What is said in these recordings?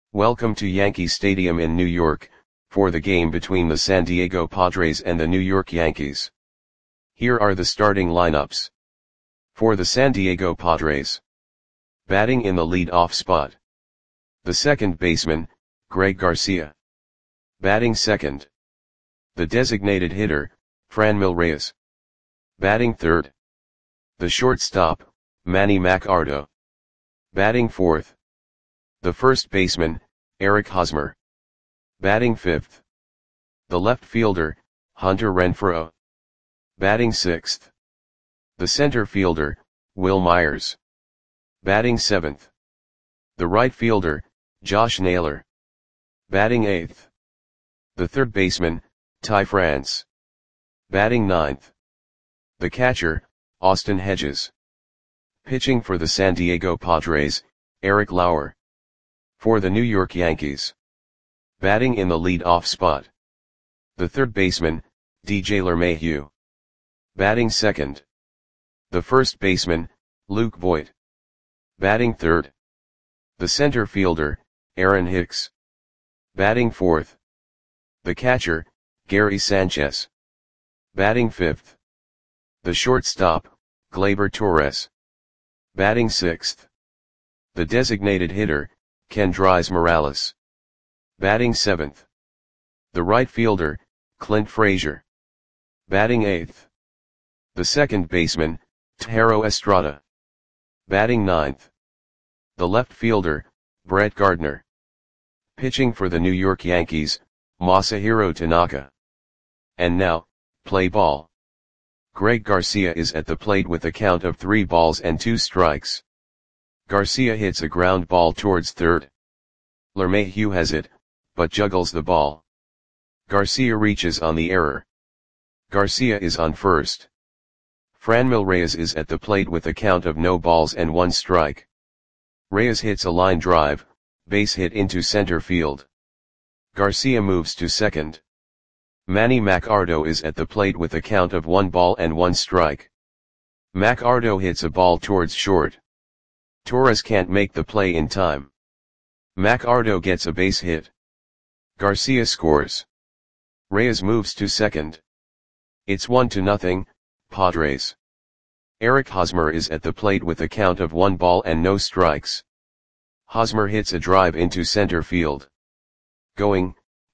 Welcome to Yankee Stadium in New York, for the game between the San Diego Padres and the New York Yankees. Here are the starting lineups. For the San Diego Padres. Batting in the lead-off spot. The second baseman, Greg Garcia. Batting second. The designated hitter, Franmil Reyes. Batting third. The shortstop, Manny Machado. Batting fourth. The first baseman, Eric Hosmer. Batting fifth. The left fielder, Hunter Renfroe. Batting sixth. The center fielder, Wil Myers. Batting seventh. The right fielder, Josh Naylor. Batting eighth. The third baseman, Ty France. Batting ninth. The catcher, Austin Hedges. Pitching for the San Diego Padres, Eric Lauer. For the New York Yankees. Batting in the lead-off spot. The third baseman, DJ LeMahieu. Batting second. The first baseman, Luke Voit. Batting third. The center fielder, Aaron Hicks. Batting fourth. The catcher, Gary Sanchez. Batting fifth. The shortstop, Gleyber Torres. Batting sixth. The designated hitter, Kendrys Morales. Batting seventh. The right fielder, Clint Frazier. Batting eighth. The second baseman, Thairo Estrada. Batting ninth. The left fielder, Brett Gardner. Pitching for the New York Yankees, Masahiro Tanaka. And now, play ball. Greg Garcia is at the plate with a count of 3 balls and 2 strikes. Garcia hits a ground ball towards third. LeMahieu has it, but juggles the ball. Garcia reaches on the error. Garcia is on first. Franmil Reyes is at the plate with a count of no balls and 1 strike. Reyes hits a line drive, base hit into center field. Garcia moves to second. Manny Machado is at the plate with a count of 1 ball and 1 strike. Machado hits a ball towards short. Torres can't make the play in time. Machado gets a base hit. Garcia scores. Reyes moves to second. It's 1-0, Padres. Eric Hosmer is at the plate with a count of 1 ball and no strikes. Hosmer hits a drive into center field. Going,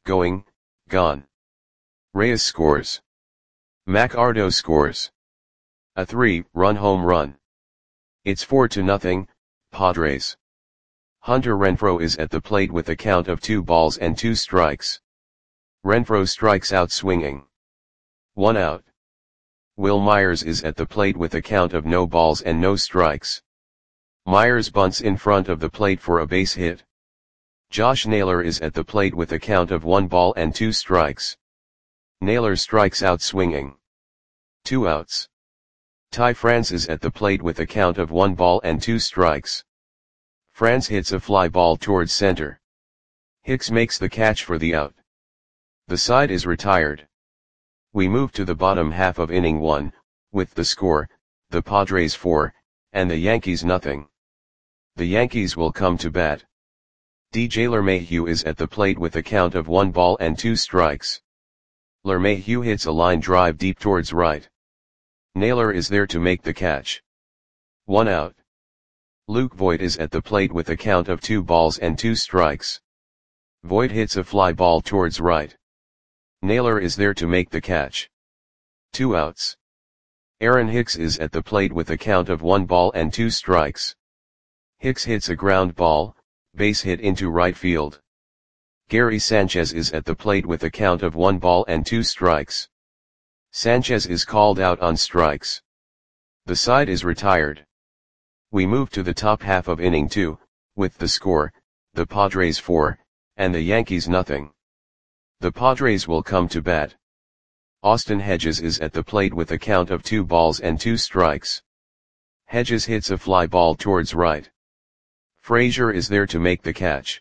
gone. Reyes scores. Machado scores. A 3-run home run. It's 4-0, Padres. Hunter Renfroe is at the plate with a count of 2 balls and 2 strikes. Renfroe strikes out swinging. 1 out. Wil Myers is at the plate with a count of no balls and no strikes. Myers bunts in front of the plate for a base hit. Josh Naylor is at the plate with a count of 1 ball and 2 strikes. Naylor strikes out swinging. 2 outs. Ty France is at the plate with a count of 1 ball and 2 strikes. France hits a fly ball towards center. Hicks makes the catch for the out. The side is retired. We move to the bottom half of inning 1, with the score, the Padres 4, and the Yankees 0. The Yankees will come to bat. DJ LeMahieu is at the plate with a count of 1 ball and 2 strikes. LeMahieu hits a line drive deep towards right. Naylor is there to make the catch. 1 out. Luke Voit is at the plate with a count of 2 balls and 2 strikes. Voit hits a fly ball towards right. Naylor is there to make the catch. 2 outs. Aaron Hicks is at the plate with a count of 1 ball and 2 strikes. Hicks hits a ground ball, base hit into right field. Gary Sanchez is at the plate with a count of 1 ball and 2 strikes. Sanchez is called out on strikes. The side is retired. We move to the top half of inning 2, with the score, the Padres 4, and the Yankees 0. The Padres will come to bat. Austin Hedges is at the plate with a count of 2 balls and 2 strikes. Hedges hits a fly ball towards right. Frazier is there to make the catch.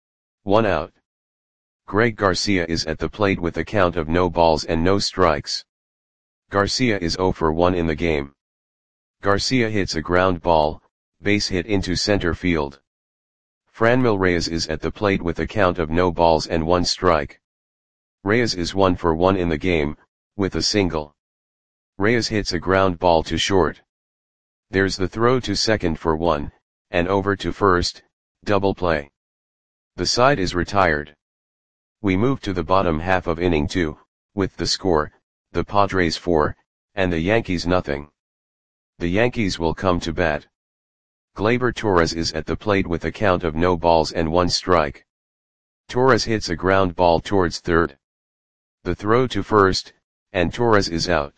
1 out. Greg Garcia is at the plate with a count of no balls and no strikes. Garcia is 0 for 1 in the game. Garcia hits a ground ball, base hit into center field. Franmil Reyes is at the plate with a count of no balls and 1 strike. Reyes is 1 for 1 in the game, with a single. Reyes hits a ground ball to short. There's the throw to second for 1, and over to first, double play. The side is retired. We move to the bottom half of inning 2, with the score, the Padres 4, and the Yankees nothing. The Yankees will come to bat. Gleyber Torres is at the plate with a count of no balls and 1 strike. Torres hits a ground ball towards third. The throw to first, and Torres is out.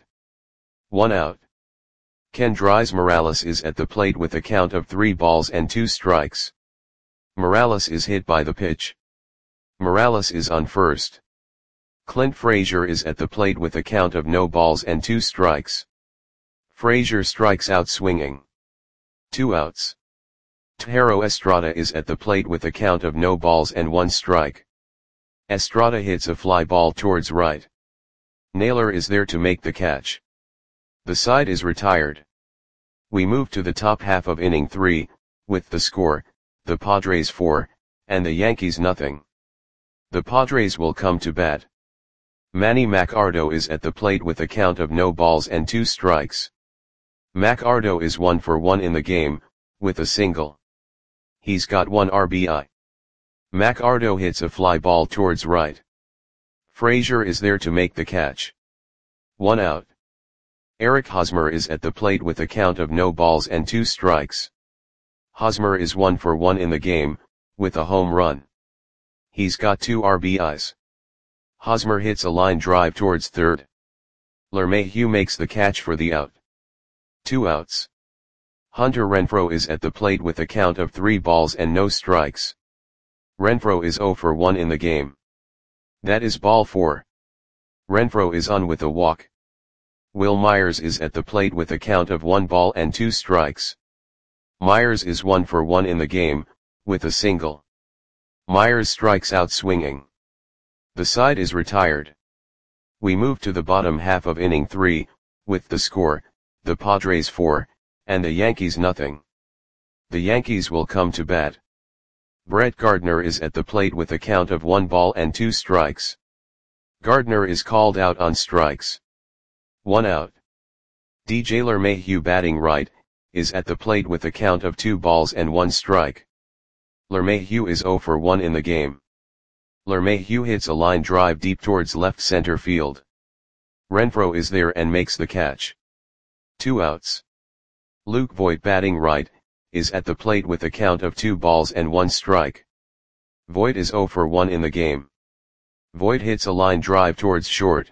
1 out. Kendrys Morales is at the plate with a count of 3 balls and 2 strikes. Morales is hit by the pitch. Morales is on first. Clint Frazier is at the plate with a count of no balls and 2 strikes. Frazier strikes out swinging. 2 outs. Thairo Estrada is at the plate with a count of no balls and 1 strike. Estrada hits a fly ball towards right. Naylor is there to make the catch. The side is retired. We move to the top half of inning 3, with the score, the Padres 4, and the Yankees nothing. The Padres will come to bat. Manny Machado is at the plate with a count of no balls and 2 strikes. Machado is 1 for 1 in the game, with a single. He's got 1 RBI. Machado hits a fly ball towards right. Frazier is there to make the catch. 1 out. Eric Hosmer is at the plate with a count of no balls and 2 strikes. Hosmer is 1 for 1 in the game, with a home run. He's got 2 RBIs. Hosmer hits a line drive towards third. LeMahieu makes the catch for the out. 2 outs. Hunter Renfroe is at the plate with a count of 3 balls and no strikes. Renfroe is 0 for 1 in the game. That is ball 4. Renfroe is on with a walk. Will Myers is at the plate with a count of 1 ball and 2 strikes. Myers is 1 for 1 in the game, with a single. Myers strikes out swinging. The side is retired. We move to the bottom half of inning 3, with the score, the Padres 4, and the Yankees nothing. The Yankees will come to bat. Brett Gardner is at the plate with a count of 1 ball and 2 strikes. Gardner is called out on strikes. 1 out. DJ LeMahieu batting right, is at the plate with a count of 2 balls and 1 strike. LeMahieu is 0 for 1 in the game. LeMahieu hits a line drive deep towards left center field. Renfroe is there and makes the catch. 2 outs. Luke Voit batting right, is at the plate with a count of 2 balls and 1 strike. Voit is 0 for 1 in the game. Voit hits a line drive towards short.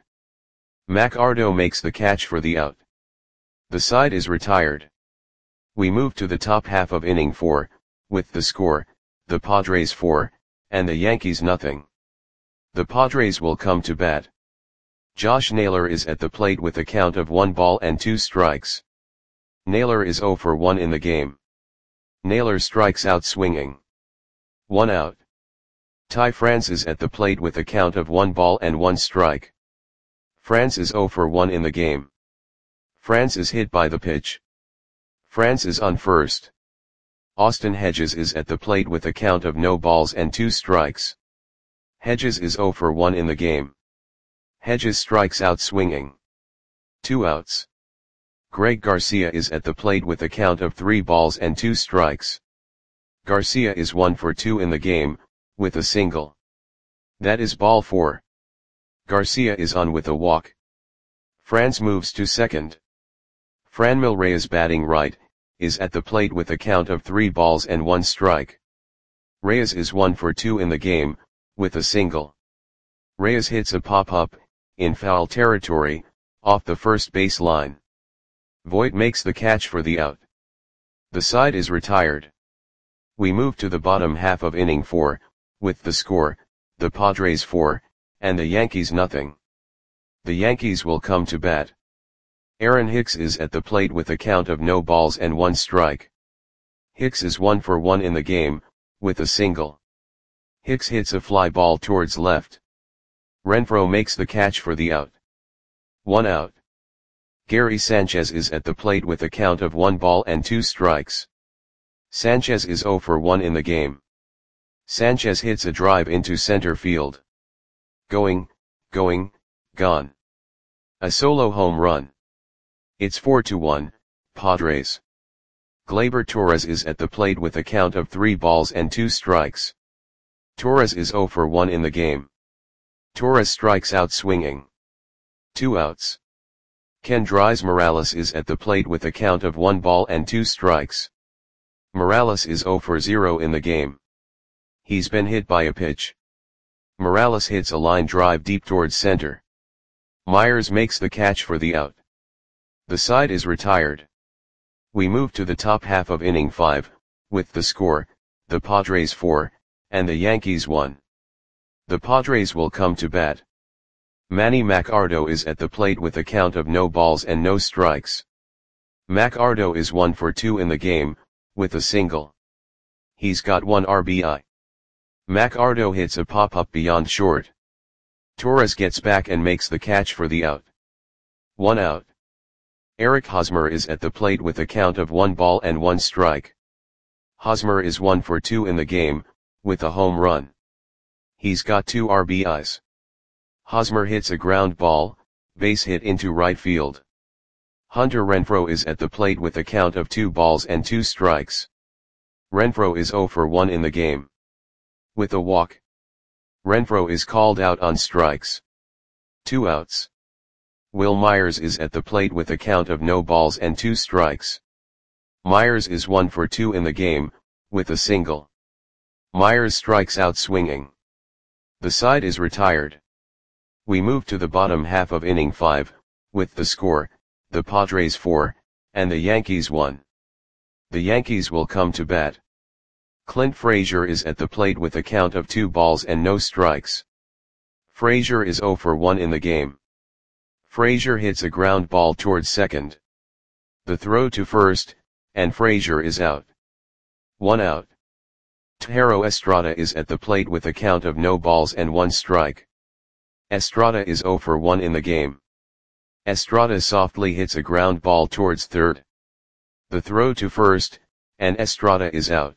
Machado makes the catch for the out. The side is retired. We move to the top half of inning 4, with the score, the Padres 4, and the Yankees nothing. The Padres will come to bat. Josh Naylor is at the plate with a count of 1 ball and 2 strikes. Naylor is 0 for 1 in the game. Naylor strikes out swinging. 1 out. Ty France is at the plate with a count of 1 ball and 1 strike. France is 0 for 1 in the game. France is hit by the pitch. France is on first. Austin Hedges is at the plate with a count of no balls and 2 strikes. Hedges is 0 for 1 in the game. Hedges strikes out swinging. 2 outs. Greg Garcia is at the plate with a count of 3 balls and 2 strikes. Garcia is 1 for 2 in the game, with a single. That is ball 4. Garcia is on with a walk. France moves to second. Franmil Reyes batting right, is at the plate with a count of 3 balls and 1 strike. Reyes is 1 for 2 in the game, with a single. Reyes hits a pop-up, in foul territory, off the first base line. Voit makes the catch for the out. The side is retired. We move to the bottom half of inning 4, with the score, the Padres 4, and the Yankees nothing. The Yankees will come to bat. Aaron Hicks is at the plate with a count of no balls and 1 strike. Hicks is 1 for 1 in the game, with a single. Hicks hits a fly ball towards left. Renfroe makes the catch for the out. 1 out. Gary Sanchez is at the plate with a count of 1 ball and 2 strikes. Sanchez is 0 for 1 in the game. Sanchez hits a drive into center field. Going, gone. A solo home run. It's 4-1, Padres. Gleyber Torres is at the plate with a count of 3 balls and 2 strikes. Torres is 0 for 1 in the game. Torres strikes out swinging. 2 outs. Kendrys Morales is at the plate with a count of 1 ball and 2 strikes. Morales is 0 for 0 in the game. He's been hit by a pitch. Morales hits a line drive deep towards center. Myers makes the catch for the out. The side is retired. We move to the top half of inning 5, with the score, the Padres 4, and the Yankees 1. The Padres will come to bat. Manny Machado is at the plate with a count of no balls and no strikes. Machado is 1 for 2 in the game, with a single. He's got 1 RBI. Machado hits a pop-up beyond short. Torres gets back and makes the catch for the out. 1 out. Eric Hosmer is at the plate with a count of 1 ball and 1 strike. Hosmer is 1 for 2 in the game, with a home run. He's got 2 RBIs. Hosmer hits a ground ball, base hit into right field. Hunter Renfroe is at the plate with a count of 2 balls and 2 strikes. Renfroe is 0 for 1 in the game. With a walk. Renfroe is called out on strikes. 2 outs. Will Myers is at the plate with a count of no balls and 2 strikes. Myers is 1 for 2 in the game, with a single. Myers strikes out swinging. The side is retired. We move to the bottom half of inning 5, with the score, the Padres 4, and the Yankees 1. The Yankees will come to bat. Clint Frazier is at the plate with a count of 2 balls and no strikes. Frazier is 0 for 1 in the game. Frazier hits a ground ball towards second. The throw to first, and Frazier is out. 1 out. Thairo Estrada is at the plate with a count of no balls and 1 strike. Estrada is 0 for 1 in the game. Estrada softly hits a ground ball towards third. The throw to first, and Estrada is out.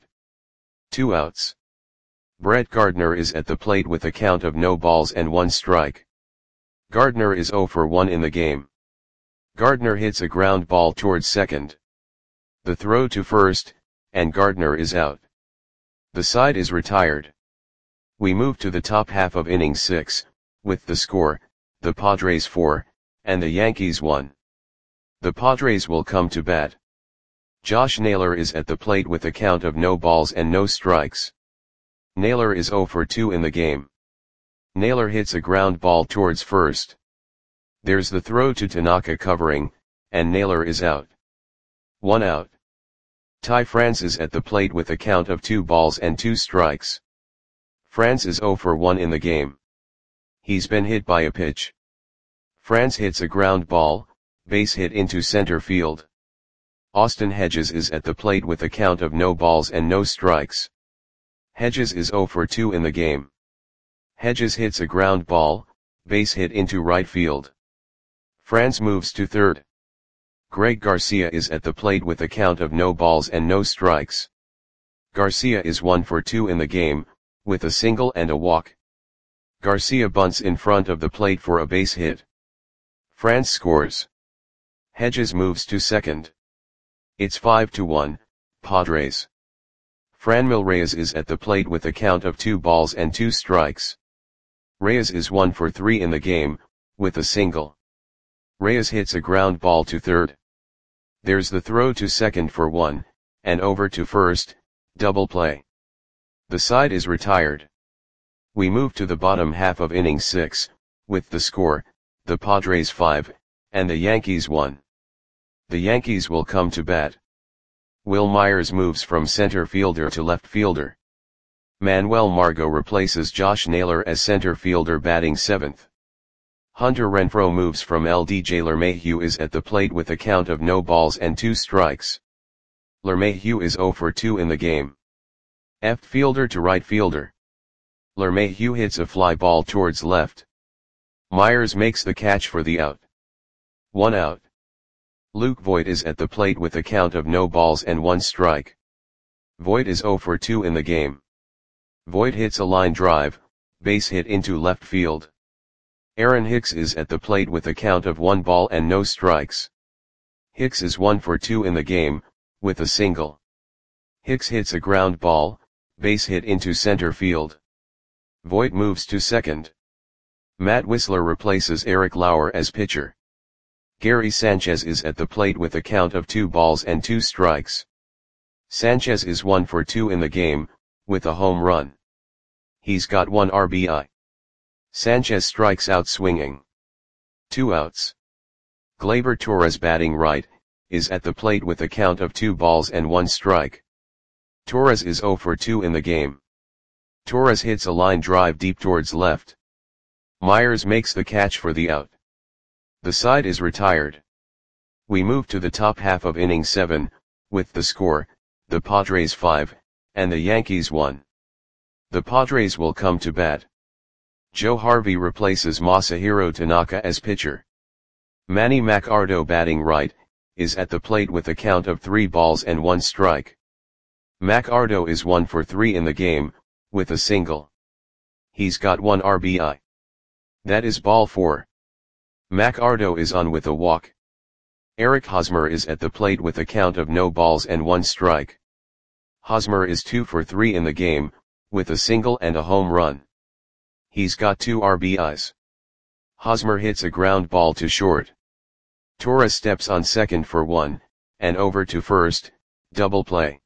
2 outs. Brett Gardner is at the plate with a count of no balls and 1 strike. Gardner is 0 for 1 in the game. Gardner hits a ground ball towards second. The throw to first, and Gardner is out. The side is retired. We move to the top half of inning 6, with the score, the Padres 4, and the Yankees 1. The Padres will come to bat. Josh Naylor is at the plate with a count of no balls and no strikes. Naylor is 0 for 2 in the game. Naylor hits a ground ball towards first. There's the throw to Tanaka covering, and Naylor is out. 1 out. Ty France is at the plate with a count of 2 balls and 2 strikes. France is 0 for 1 in the game. He's been hit by a pitch. France hits a ground ball, base hit into center field. Austin Hedges is at the plate with a count of no balls and no strikes. Hedges is 0 for 2 in the game. Hedges hits a ground ball, base hit into right field. France moves to third. Greg Garcia is at the plate with a count of no balls and no strikes. Garcia is 1 for 2 in the game, with a single and a walk. Garcia bunts in front of the plate for a base hit. France scores. Hedges moves to second. It's 5-1, Padres. Franmil Reyes is at the plate with a count of 2 balls and 2 strikes. Reyes is 1 for 3 in the game, with a single. Reyes hits a ground ball to third. There's the throw to second for 1, and over to first, double play. The side is retired. We move to the bottom half of inning 6, with the score, the Padres 5, and the Yankees 1. The Yankees will come to bat. Will Myers moves from center fielder to left fielder. Manuel Margot replaces Josh Naylor as center fielder batting 7th. Hunter Renfroe moves from LDJ LeMahieu is at the plate with a count of no balls and 2 strikes. LeMahieu is 0 for 2 in the game. Left fielder to right fielder. LeMahieu hits a fly ball towards left. Myers makes the catch for the out. 1 out. Luke Voit is at the plate with a count of no balls and 1 strike. Voit is 0 for 2 in the game. Voit hits a line drive, base hit into left field. Aaron Hicks is at the plate with a count of 1 ball and no strikes. Hicks is 1 for 2 in the game, with a single. Hicks hits a ground ball, base hit into center field. Voit moves to second. Matt Wisler replaces Eric Lauer as pitcher. Gary Sanchez is at the plate with a count of 2 balls and 2 strikes. Sanchez is 1 for 2 in the game, with a home run. He's got 1 RBI. Sanchez strikes out swinging. 2 outs. Gleyber Torres, batting right, is at the plate with a count of 2 balls and 1 strike. Torres is 0 for 2 in the game. Torres hits a line drive deep towards left. Myers makes the catch for the out. The side is retired. We move to the top half of inning 7, with the score, the Padres 5, and the Yankees 1. The Padres will come to bat. Joe Harvey replaces Masahiro Tanaka as pitcher. Manny Machado, batting right, is at the plate with a count of 3 balls and 1 strike. Machado is 1 for 3 in the game, with a single. He's got 1 RBI. That is ball 4. Machado is on with a walk. Eric Hosmer is at the plate with a count of no balls and 1 strike. Hosmer is 2 for 3 in the game, with a single and a home run. He's got 2 RBIs. Hosmer hits a ground ball to short. Torres steps on second for 1, and over to first, double play.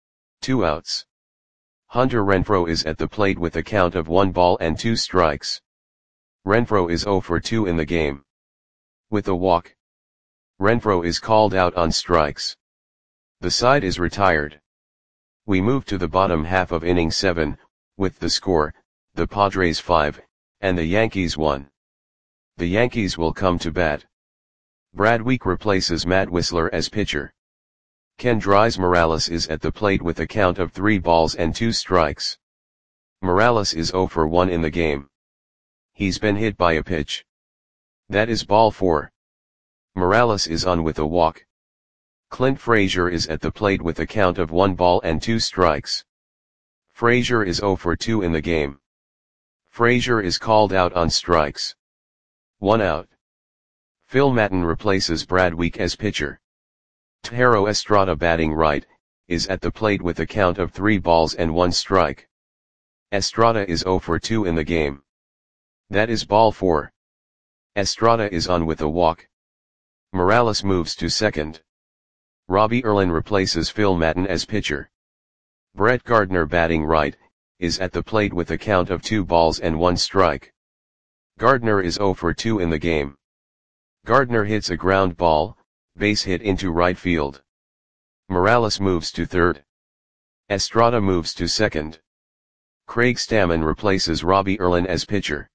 2 outs. Hunter Renfroe is at the plate with a count of 1 ball and 2 strikes. Renfroe is 0 for 2 in the game. With a walk. Renfroe is called out on strikes. The side is retired. We move to the bottom half of inning 7, with the score, the Padres 5, and the Yankees 1. The Yankees will come to bat. Brad Week replaces Matt Wisler as pitcher. Kendrys Morales is at the plate with a count of 3 balls and 2 strikes. Morales is 0 for 1 in the game. He's been hit by a pitch. That is ball 4. Morales is on with a walk. Clint Frazier is at the plate with a count of 1 ball and 2 strikes. Frazier is 0 for 2 in the game. Frazier is called out on strikes. 1 out. Phil Maton replaces Brad Week as pitcher. Thairo Estrada, batting right, is at the plate with a count of 3 balls and 1 strike. Estrada is 0 for 2 in the game. That is ball 4. Estrada is on with a walk. Morales moves to second. Robbie Erlin replaces Phil Maton as pitcher. Brett Gardner, batting right, is at the plate with a count of 2 balls and 1 strike. Gardner is 0 for 2 in the game. Gardner hits a ground ball, base hit into right field. Morales moves to third. Estrada moves to second. Craig Stammen replaces Robbie Erlin as pitcher.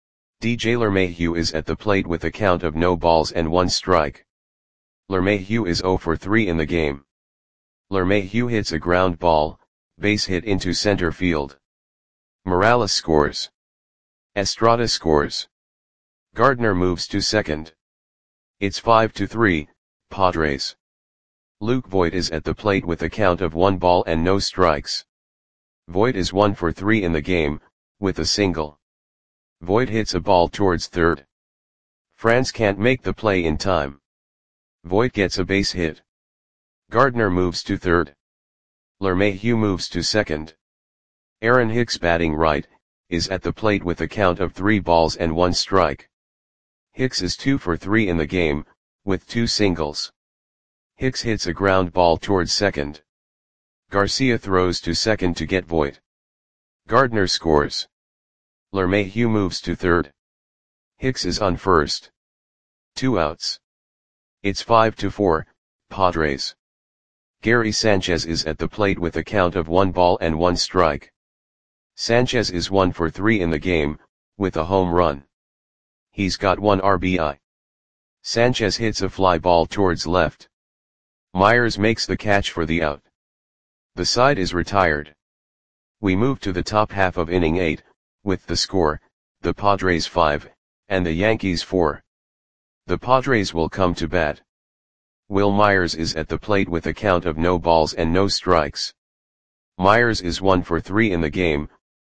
DJ LeMahieu is at the plate with a count of no balls and 1 strike. LeMahieu is 0 for 3 in the game. LeMahieu hits a ground ball, base hit into center field. Morales scores. Estrada scores. Gardner moves to second. It's 5-3, Padres. Luke Voit is at the plate with a count of 1 ball and no strikes. Voit is 1 for 3 in the game, with a single. Voit hits a ball towards third. France can't make the play in time. Voit gets a base hit. Gardner moves to third. LeMahieu moves to second. Aaron Hicks, batting right, is at the plate with a count of 3 balls and 1 strike. Hicks is 2 for 3 in the game, with 2 singles. Hicks hits a ground ball towards second. Garcia throws to second to get Voit. Gardner scores. LeMahieu moves to third. Hicks is on first. 2 outs. It's 5-4, Padres. Gary Sanchez is at the plate with a count of 1 ball and 1 strike. Sanchez is 1 for 3 in the game, with a home run. He's got 1 RBI. Sanchez hits a fly ball towards left. Myers makes the catch for the out. The side is retired. We move to the top half of inning 8, with the score, the Padres 5, and the Yankees 4. The Padres will come to bat. Will Myers is at the plate with a count of no balls and no strikes. Myers is 1 for 3 in the game,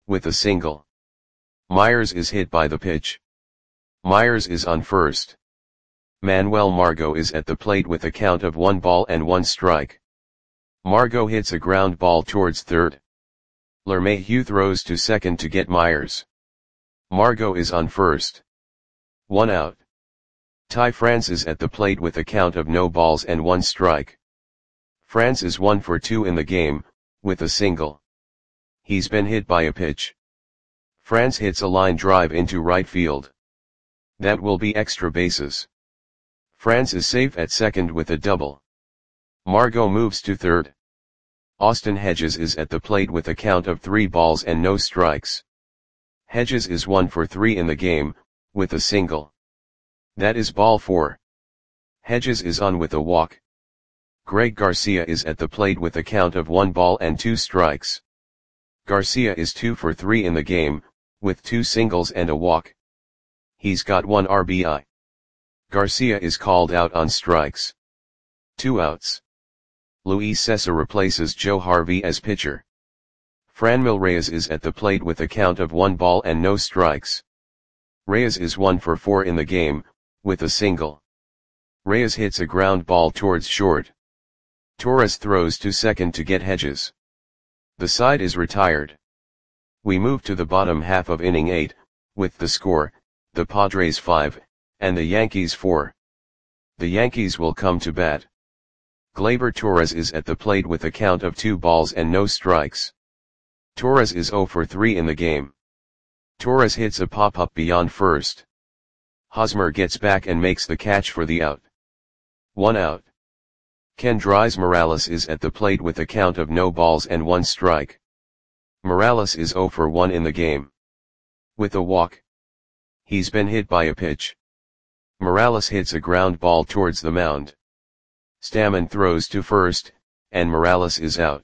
with a single. Myers is hit by the pitch. Myers is on first. Manuel Margot is at the plate with a count of 1 ball and 1 strike. Margot hits a ground ball towards third. LeMahieu throws to second to get Myers. Margot is on first. 1 out. Ty France is at the plate with a count of no balls and 1 strike. France is 1 for 2 in the game, with a single. He's been hit by a pitch. France hits a line drive into right field. That will be extra bases. France is safe at second with a double. Margot moves to third. Austin Hedges is at the plate with a count of 3 balls and no strikes. Hedges is 1 for 3 in the game, with a single. That is ball 4. Hedges is on with a walk. Greg Garcia is at the plate with a count of 1 ball and 2 strikes. Garcia is 2 for 3 in the game, with 2 singles and a walk. He's got 1 RBI. Garcia is called out on strikes. 2 outs. Luis Cessa replaces Joe Harvey as pitcher. Franmil Reyes is at the plate with a count of 1 ball and no strikes. Reyes is 1 for 4 in the game, with a single. Reyes hits a ground ball towards short. Torres throws to second to get Hedges. The side is retired. We move to the bottom half of inning 8, with the score, the Padres 5, and the Yankees 4. The Yankees will come to bat. Gleyber Torres is at the plate with a count of 2 balls and no strikes. Torres is 0 for 3 in the game. Torres hits a pop-up beyond first. Hosmer gets back and makes the catch for the out. 1 out. Kendrys Morales is at the plate with a count of no balls and 1 strike. Morales is 0 for 1 in the game. With a walk. He's been hit by a pitch. Morales hits a ground ball towards the mound. Stammen throws to first, and Morales is out.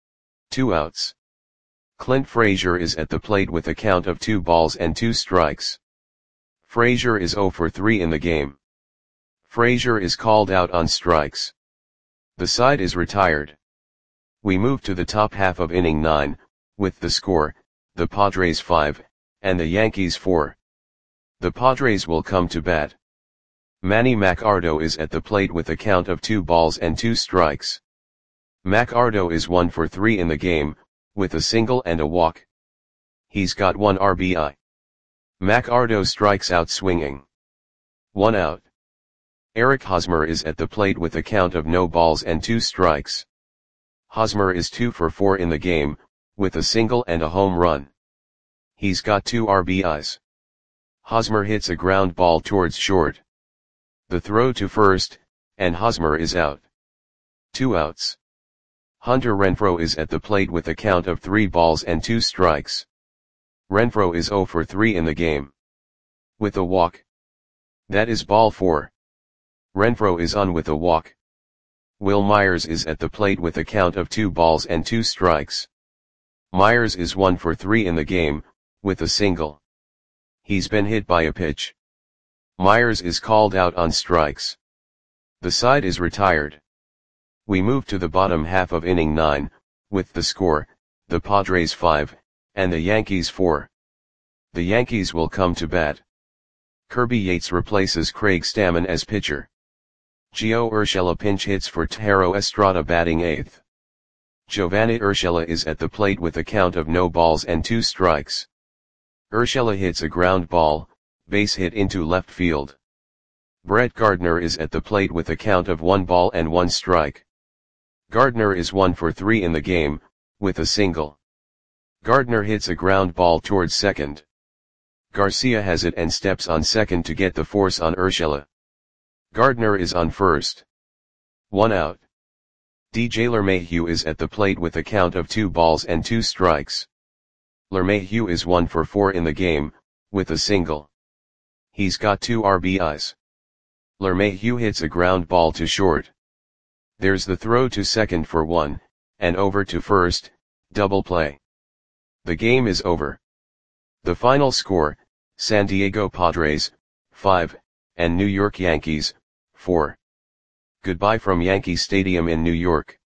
2 outs. Clint Frazier is at the plate with a count of 2 balls and 2 strikes. Frazier is 0 for 3 in the game. Frazier is called out on strikes. The side is retired. We move to the top half of inning 9, with the score, the Padres 5, and the Yankees 4. The Padres will come to bat. Manny Machado is at the plate with a count of 2 balls and 2 strikes. Machado is 1 for 3 in the game, with a single and a walk. He's got 1 RBI. Machado strikes out swinging. 1 out. Eric Hosmer is at the plate with a count of no balls and 2 strikes. Hosmer is 2 for 4 in the game, with a single and a home run. He's got 2 RBIs. Hosmer hits a ground ball towards short. The throw to first, and Hosmer is out. 2 outs. Hunter Renfroe is at the plate with a count of 3 balls and 2 strikes. Renfroe is 0 for 3 in the game. With a walk. That is ball 4. Renfroe is on with a walk. Will Myers is at the plate with a count of 2 balls and 2 strikes. Myers is 1 for 3 in the game, with a single. He's been hit by a pitch. Myers is called out on strikes. The side is retired. We move to the bottom half of inning 9, with the score, the Padres 5, and the Yankees 4. The Yankees will come to bat. Kirby Yates replaces Craig Stammen as pitcher. Gio Urshela pinch hits for Thairo Estrada batting 8th. Giovanni Urshela is at the plate with a count of no balls and 2 strikes. Urshela hits a ground ball, base hit into left field. Brett Gardner is at the plate with a count of 1 ball and 1 strike. Gardner is 1 for 3 in the game, with a single. Gardner hits a ground ball towards second. Garcia has it and steps on second to get the force on Urshela. Gardner is on first. 1 out. DJ LeMahieu is at the plate with a count of 2 balls and 2 strikes. LeMahieu is 1 for 4 in the game, with a single. He's got 2 RBIs. LeMahieu hits a ground ball to short. There's the throw to second for 1, and over to first, double play. The game is over. The final score, San Diego Padres, 5, and New York Yankees, 4. Goodbye from Yankee Stadium in New York.